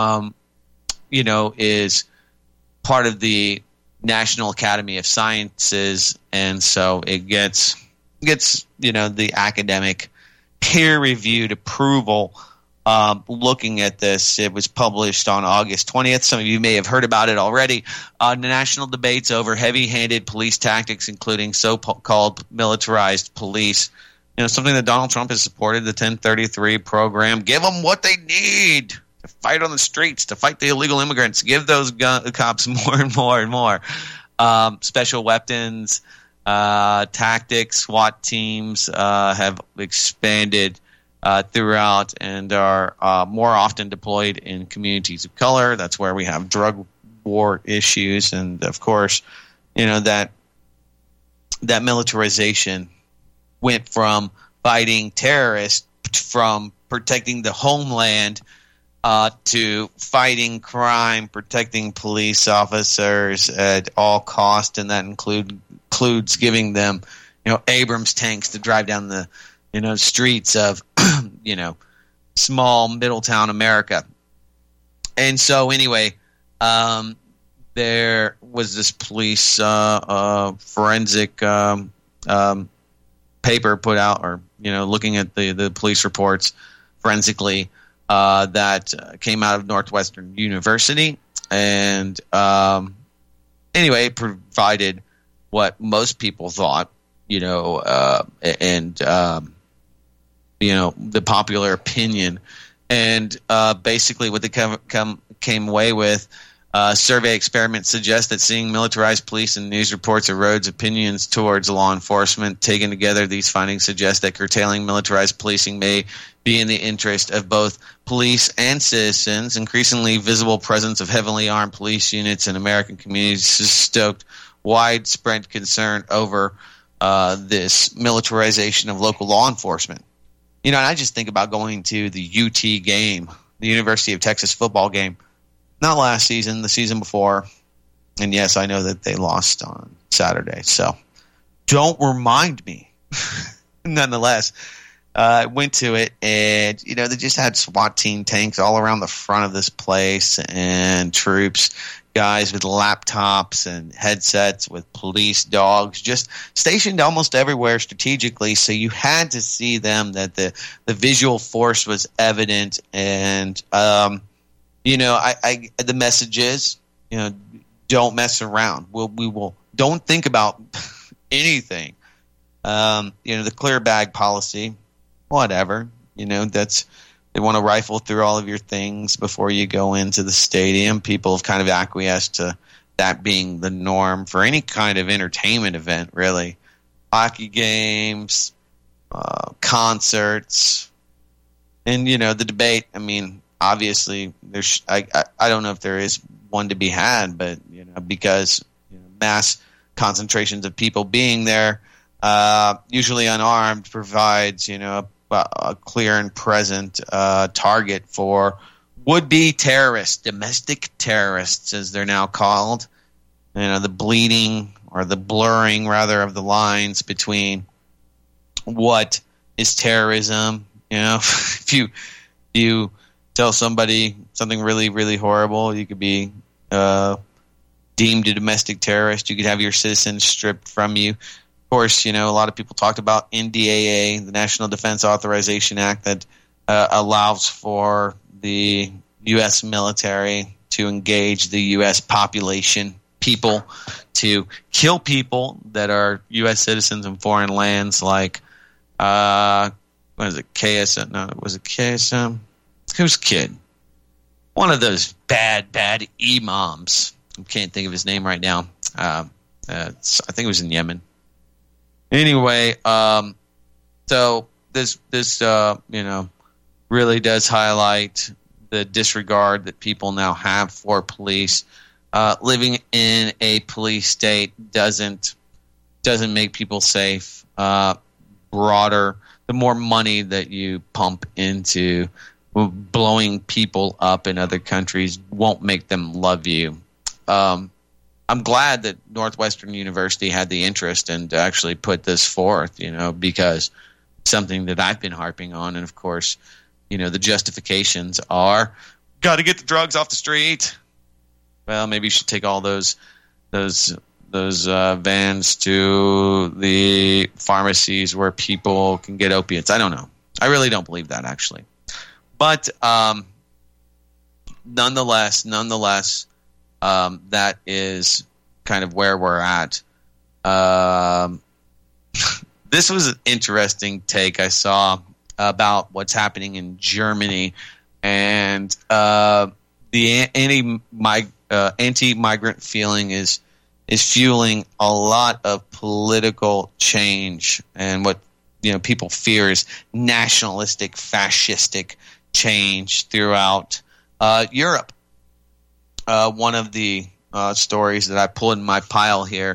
Speaker 2: is part of the National Academy of Sciences, and so it gets the academic peer-reviewed approval. Looking at this, it was published on August 20th. Some of you may have heard about it already. The national debates over heavy-handed police tactics, including so-called militarized police. Something that Donald Trump has supported, the 1033 program. Give them what they need to fight on the streets, to fight the illegal immigrants. Give those cops more and more and more. Special weapons, tactics, SWAT teams have expanded throughout and are more often deployed in communities of color. That's where we have drug war issues, and of course, that militarization went from fighting terrorists, from protecting the homeland, to fighting crime, protecting police officers at all cost, and that includes giving them, Abrams tanks to drive down the streets of, small Middletown America. And so anyway, there was this police forensic paper put out, or, looking at the police reports forensically that came out of Northwestern University. And anyway, it provided what most people thought, the popular opinion, and basically what they came away with. Survey experiments suggest that seeing militarized police in news reports erodes opinions towards law enforcement. Taken together, these findings suggest that curtailing militarized policing may be in the interest of both police and citizens. Increasingly visible presence of heavily armed police units in American communities has stoked widespread concern over this militarization of local law enforcement. And I just think about going to the UT game, the University of Texas football game, not last season, the season before. And yes, I know that they lost on Saturday. So don't remind me. Nonetheless, Went to it, and they just had SWAT team tanks all around the front of this place, and troops, guys with laptops and headsets with police dogs, just stationed almost everywhere strategically. So you had to see them, that the visual force was evident, and the message is, don't mess around. We will don't think about anything. The clear bag policy, whatever. They want to rifle through all of your things before you go into the stadium. People have kind of acquiesced to that being the norm for any kind of entertainment event, really. Hockey games, concerts, and the debate. I mean, obviously, there's. I don't know if there is one to be had, but because mass concentrations of people being there, usually unarmed, provides a clear and present target for would-be terrorists, domestic terrorists, as they're now called. The bleeding, or the blurring, rather, of the lines between what is terrorism. If you tell somebody something really, really horrible, you could be deemed a domestic terrorist. You could have your citizens stripped from you. Of course, a lot of people talked about NDAA, the National Defense Authorization Act, that allows for the U.S. military to engage the U.S. population, people, to kill people that are U.S. citizens in foreign lands, like, what is it, KSM? No, was it KSM? Who's kid? One of those bad imams. I can't think of his name right now. I think it was in Yemen. Anyway, so this really does highlight the disregard that people now have for police. Living in a police state doesn't make people safe. Broader, the more money that you pump into blowing people up in other countries won't make them love you. I'm glad that Northwestern University had the interest and actually put this forth, because something that I've been harping on. And of course, the justifications are, got to get the drugs off the street. Well, maybe you should take all those vans to the pharmacies where people can get opiates. I don't know. I really don't believe that, actually. But nonetheless, that is kind of where we're at. This was an interesting take I saw about what's happening in Germany, and the anti-migrant feeling is fueling a lot of political change, and what people fear is nationalistic, fascistic change throughout Europe. One of the stories that I pulled in my pile here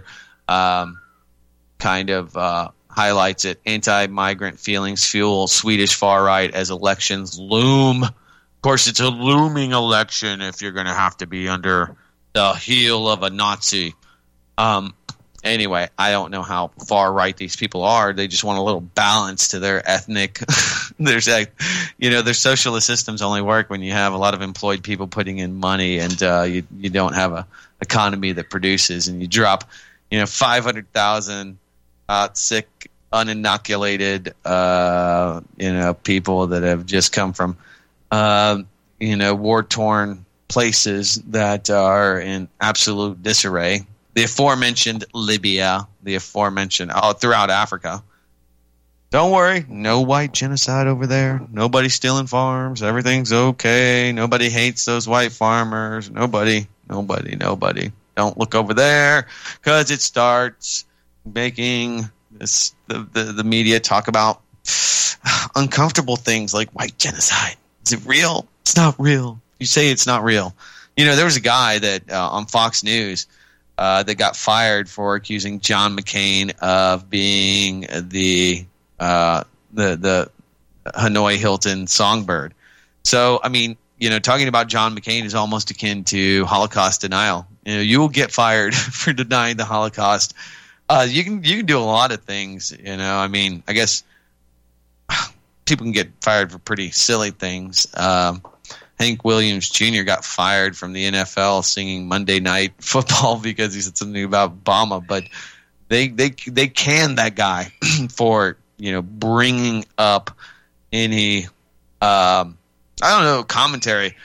Speaker 2: kind of highlights it. Anti-migrant feelings fuel Swedish far right as elections loom. Of course, it's a looming election if you're going to have to be under the heel of a Nazi. Anyway, I don't know how far right these people are. They just want a little balance to their ethnic. Their socialist systems only work when you have a lot of employed people putting in money, and you don't have a economy that produces, and you drop 500,000 sick, uninoculated people that have just come from war-torn places that are in absolute disarray. The aforementioned Libya, throughout Africa. Don't worry, no white genocide over there. Nobody's stealing farms. Everything's okay. Nobody hates those white farmers. Nobody. Don't look over there, because it starts making the media talk about uncomfortable things like white genocide. Is it real? It's not real. You say it's not real. There was a guy that on Fox News that got fired for accusing John McCain of being the Hanoi Hilton songbird. So, talking about John McCain is almost akin to Holocaust denial. You will get fired for denying the Holocaust. You can do a lot of things. I guess people can get fired for pretty silly things. Hank Williams Jr. got fired from the NFL singing Monday Night Football because he said something about Obama, but they canned that guy for bringing up any commentary,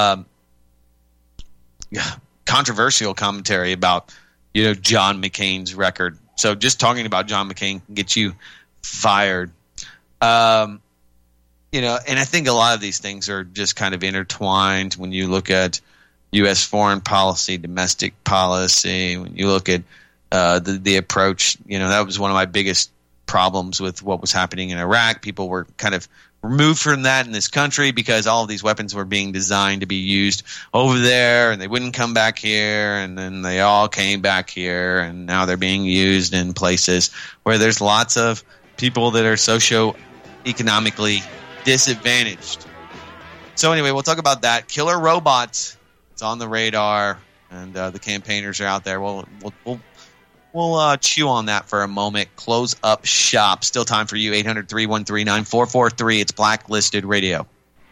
Speaker 2: controversial commentary about John McCain's record. So just talking about John McCain can get you fired. And I think a lot of these things are just kind of intertwined when you look at U.S. foreign policy, domestic policy, when you look at the approach. That was one of my biggest problems with what was happening in Iraq. People were kind of removed from that in this country because all of these weapons were being designed to be used over there, and they wouldn't come back here, and then they all came back here, and now they're being used in places where there's lots of people that are socio-economically disadvantaged. So anyway, we'll talk about that. Killer robots, it's on the radar, and the campaigners are out there. We'll chew on that for a moment. Close up shop. Still time for you. 800-313-9443. It's Blacklisted Radio.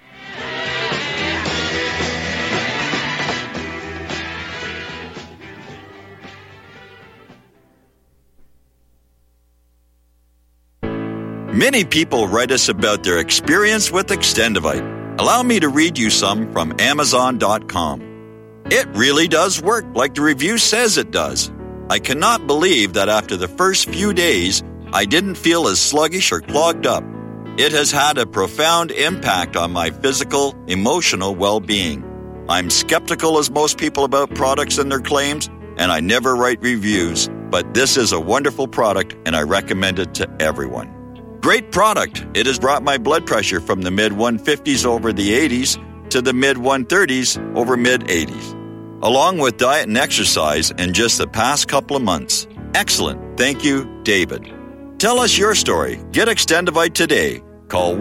Speaker 4: Many people write us about their experience with Extendivite. Allow me to read you some from Amazon.com. It really does work like the review says it does. I cannot believe that after the first few days, I didn't feel as sluggish or clogged up. It has had a profound impact on my physical, emotional well-being. I'm skeptical as most people about products and their claims, and I never write reviews, but this is a wonderful product and I recommend it to everyone. Great product. It has brought my blood pressure from the mid-150s over the 80s to the mid-130s over mid-80s, along with diet and exercise in just the past couple of months. Excellent. Thank you, David. Tell us your story. Get Extendivite today. Call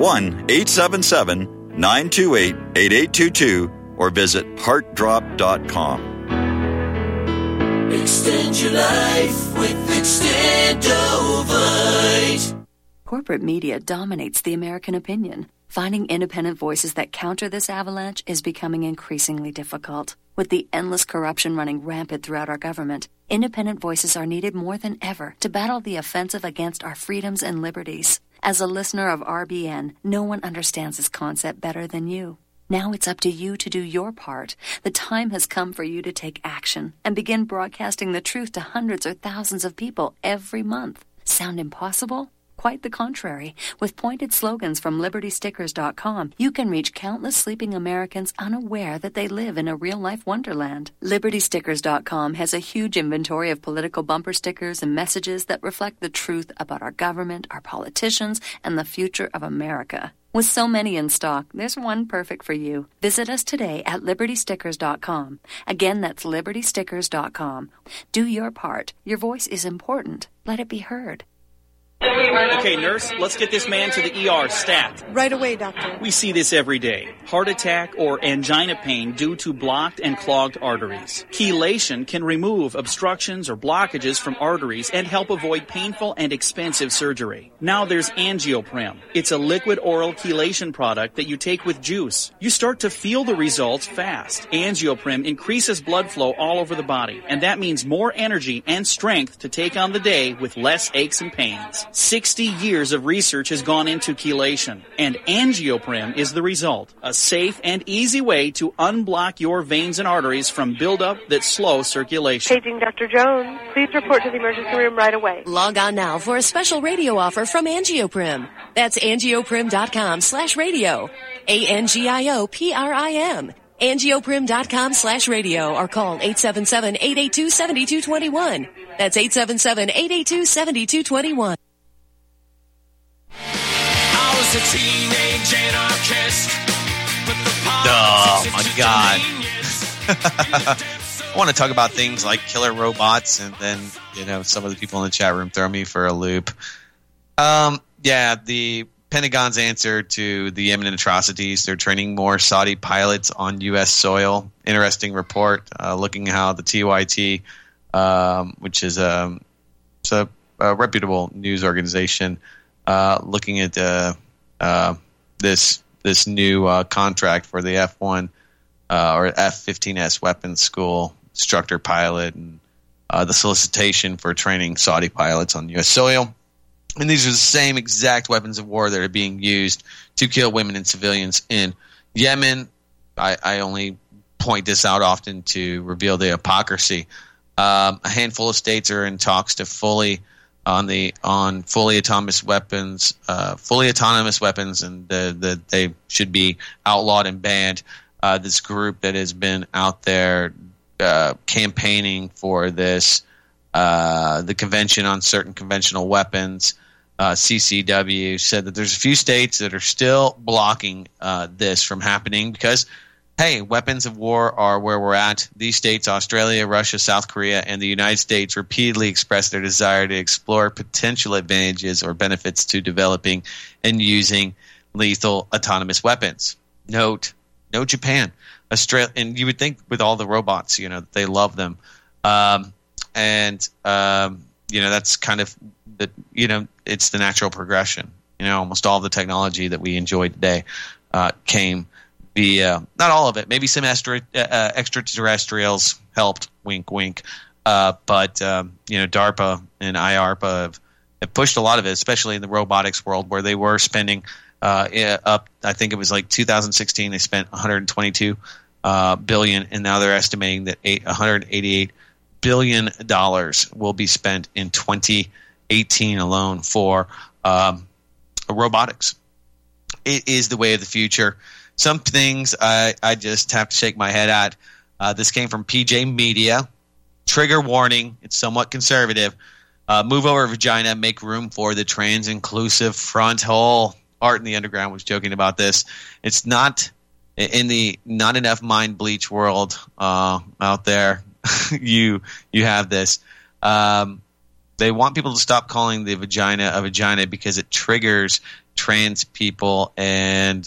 Speaker 4: 1-877-928-8822 or visit heartdrop.com.
Speaker 6: Extend your life with Extendivite.
Speaker 9: Corporate media dominates the American opinion. Finding independent voices that counter this avalanche is becoming increasingly difficult. With the endless corruption running rampant throughout our government, independent voices are needed more than ever to battle the offensive against our freedoms and liberties. As a listener of RBN, no one understands this concept better than you. Now it's up to you to do your part. The time has come for you to take action and begin broadcasting the truth to hundreds or thousands of people every month. Sound impossible? Quite the contrary. With pointed slogans from LibertyStickers.com, you can reach countless sleeping Americans unaware that they live in a real-life wonderland. LibertyStickers.com has a huge inventory of political bumper stickers and messages that reflect the truth about our government, our politicians, and the future of America. With so many in stock, there's one perfect for you. Visit us today at LibertyStickers.com. Again, that's LibertyStickers.com. Do your part. Your voice is important. Let it be heard.
Speaker 12: Okay, nurse, let's get this man to the ER stat.
Speaker 13: Right away, doctor.
Speaker 12: We see this every day. Heart attack or angina pain due to blocked and clogged arteries. Chelation can remove obstructions or blockages from arteries and help avoid painful and expensive surgery. Now there's Angioprim. It's a liquid oral chelation product that you take with juice. You start to feel the results fast. Angioprim increases blood flow all over the body, and that means more energy and strength to take on the day with less aches and pains. 60 years of research has gone into chelation, and Angioprim is the result. A safe and easy way to unblock your veins and arteries from buildup that slow circulation.
Speaker 14: Paging Dr. Jones. Please report to the emergency room right away.
Speaker 15: Log on now for a special radio offer from Angioprim. That's angioprim.com/radio. ANGIOPRIM. Angioprim.com/radio or call 877-882-7221. That's 877-882-7221.
Speaker 6: A teenage anarchist, but the
Speaker 2: oh my God. I want to talk about things like killer robots, and then some of the people in the chat room throw me for a loop. The Pentagon's answer to the Yemen atrocities. They're training more Saudi pilots on U.S. soil. Interesting report looking how the TYT, which is it's a reputable news organization, looking at this new contract for the F-1 or F-15S weapons school instructor pilot, and the solicitation for training Saudi pilots on U.S. soil. And these are the same exact weapons of war that are being used to kill women and civilians in Yemen. I only point this out often to reveal the hypocrisy. A handful of states are in talks to fully autonomous weapons, and that they should be outlawed and banned. This group that has been out there campaigning for this, the Convention on Certain Conventional Weapons, CCW, said that there's a few states that are still blocking this from happening because, hey, weapons of war are where we're at. These states, Australia, Russia, South Korea, and the United States, repeatedly expressed their desire to explore potential advantages or benefits to developing and using lethal autonomous weapons. Note, no Japan. Australia, and you would think with all the robots, they love them. That's kind of it's the natural progression. Almost all of the technology that we enjoy today came via, not all of it, maybe some extraterrestrials helped, wink, wink. But DARPA and IARPA have pushed a lot of it, especially in the robotics world, where they were spending up, I think it was like 2016, they spent $122 billion, and now they're estimating that $188 billion will be spent in 2018 alone for robotics. It is the way of the future. Some things I just have to shake my head at. This came from PJ Media. Trigger warning, it's somewhat conservative. Move over vagina, make room for the trans-inclusive front hole. Art in the Underground was joking about this. It's not in the not enough mind bleach world out there. you have this. They want people to stop calling the vagina a vagina because it triggers trans people, and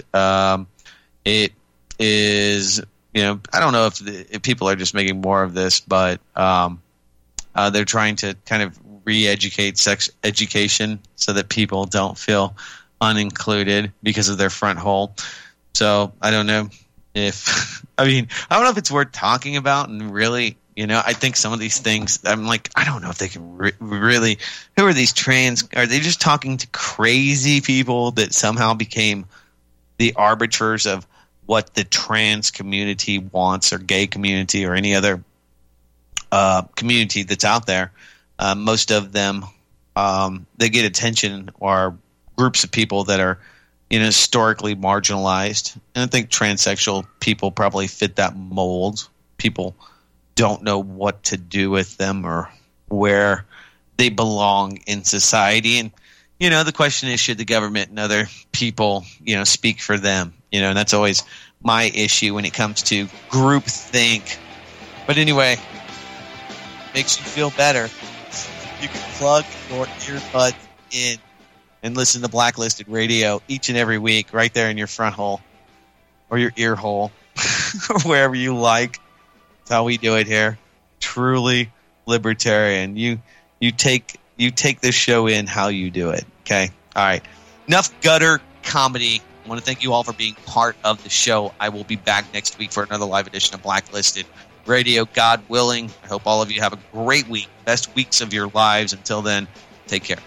Speaker 2: it is, I don't know if people are just making more of this, but they're trying to kind of re-educate sex education so that people don't feel unincluded because of their front hole. So I don't know if I don't know if it's worth talking about, and really, I think some of these things, I'm like, I don't know if they can really, who are these trans, are they just talking to crazy people that somehow became the arbiters of what the trans community wants, or gay community, or any other community that's out there? Most of them, they get attention, or groups of people that are historically marginalized. And I think transsexual people probably fit that mold. People don't know what to do with them or where they belong in society. And, the question is, should the government and other people, speak for them? And that's always my issue when it comes to groupthink. But anyway, makes you feel better. You can plug your earbuds in and listen to Blacklisted Radio each and every week right there in your front hole or your ear hole or wherever you like. That's how we do it here. Truly libertarian. You take this show in how you do it. Okay? All right. Enough gutter comedy. I want to thank you all for being part of the show. I will be back next week for another live edition of Blacklisted Radio, God willing. I hope all of you have a great week. Best weeks of your lives. Until then, take care.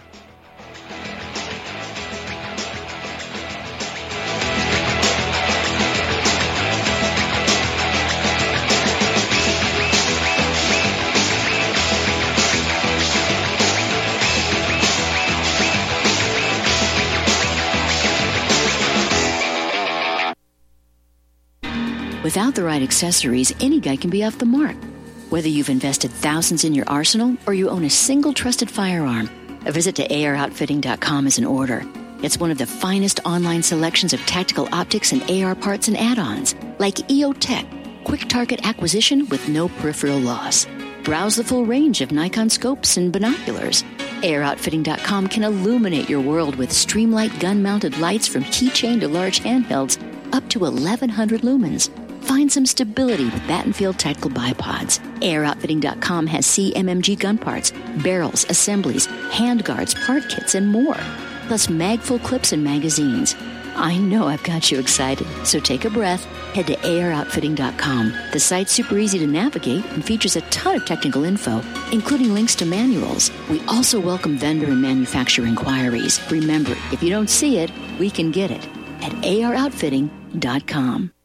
Speaker 10: Without the right accessories, any guy can be off the mark. Whether you've invested thousands in your arsenal or you own a single trusted firearm, a visit to AROutfitting.com is in order. It's one of the finest online selections of tactical optics and AR parts and add-ons, like EOTech, quick target acquisition with no peripheral loss. Browse the full range of Nikon scopes and binoculars. AROutfitting.com can illuminate your world with Streamlight gun-mounted lights from keychain to large handhelds up to 1,100 lumens. Find some stability with Battenfield Tactical Bipods. AirOutfitting.com has CMMG gun parts, barrels, assemblies, handguards, part kits, and more. plus magful clips and magazines. I know I've got you excited, so take a breath. Head to AROutfitting.com. The site's super easy to navigate and features a ton of technical info, including links to manuals. We also welcome vendor and manufacturer inquiries. Remember, if you don't see it, we can get it at AROutfitting.com.